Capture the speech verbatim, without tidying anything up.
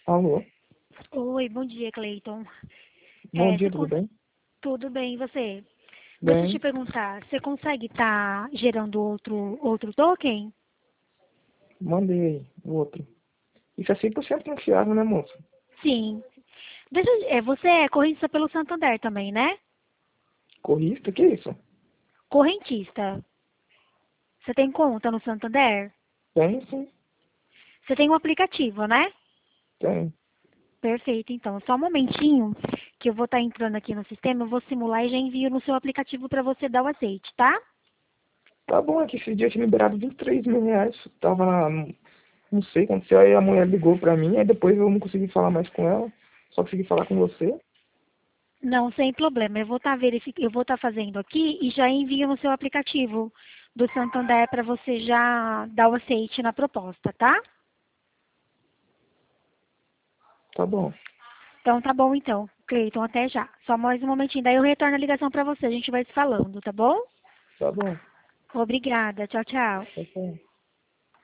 Alô? Oi, bom dia, Cleiton. Bom É, dia, você tudo cons- bem? Tudo bem, e você? Deixa eu te Bem, perguntar, você consegue estar gerando outro, outro token? mandei aí o outro. Isso é cem por cento confiável, né, moça? Sim. Deixa, eu- é, você é correntista pelo Santander também, né? Corrista? Que isso? Correntista. Você tem conta no Santander? Tem, sim, Você tem um aplicativo, né? tem. Perfeito, então. Só um momentinho que eu vou estar entrando aqui no sistema, eu vou simular e já envio no seu aplicativo para você dar o aceite, tá? Tá bom, é que esse dia eu tinha liberado vinte e três mil reais. Tava lá, não não sei, aconteceu, aí a mulher ligou pra mim, aí depois eu não consegui falar mais com ela, só consegui falar com você. Não, sem problema. Eu vou estar verific... eu vou estar fazendo aqui e já envio no seu aplicativo do Santander para você já dar o aceite na proposta, tá? Tá bom, Então tá bom então. Cleiton, até já. Só mais um momentinho, daí eu retorno a ligação para você, a gente vai se falando, tá bom? tá bom. Obrigada. Tchau, tchau. Tá bom.